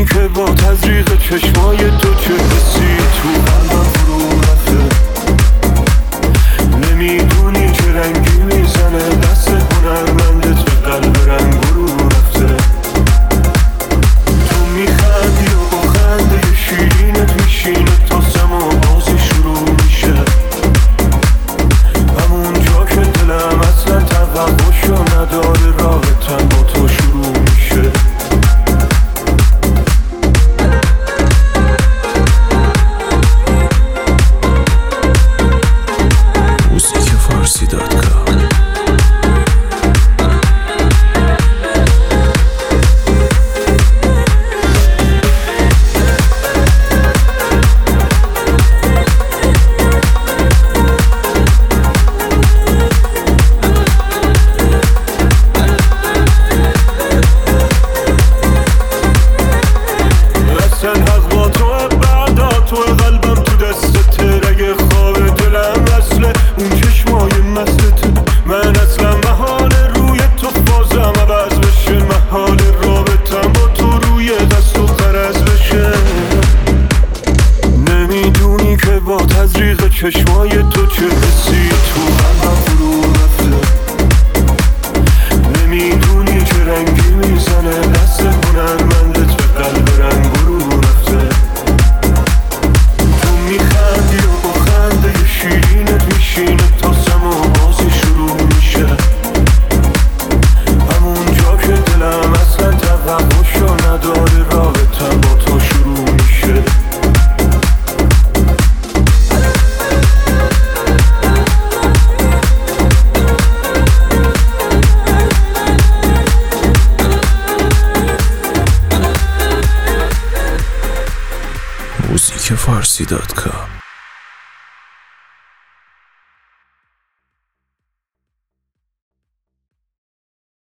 که با تزریق چشمای تو چه حسی تو قلبم فرو رفته. نمیدونی چه رنگی میزنه دست هنرمندت به قلب رنگ رو رفته. تو میخندی و با خنده شیرینت میشینه تا سما بازی شروع میشه. همونجا که دلم اصلا توقعشو نداره رابطم با تو شروع میشه. حق با توه بعدا تو قلبم تو دستت رگ خواب دلم اصله اون چشمای مستت. من اصلا محال روی تو بازم عوض بشه. محال رابطم با تو روی دست و قرض بشه. نمیدونی که با تزریق چشمای تو چه حسی تو قلبم فرو رفته. نمیدونی چه رنگی میزنه دست هنرمندت به قلب رنگ رو رفته. تو میخندی و با خنده شیرینت میشینه تا سما بازی شروع میشه. همونجا که دلم اصلا توقعشو نداره رابطم با تو شروع میشه. موزیک فارسی.com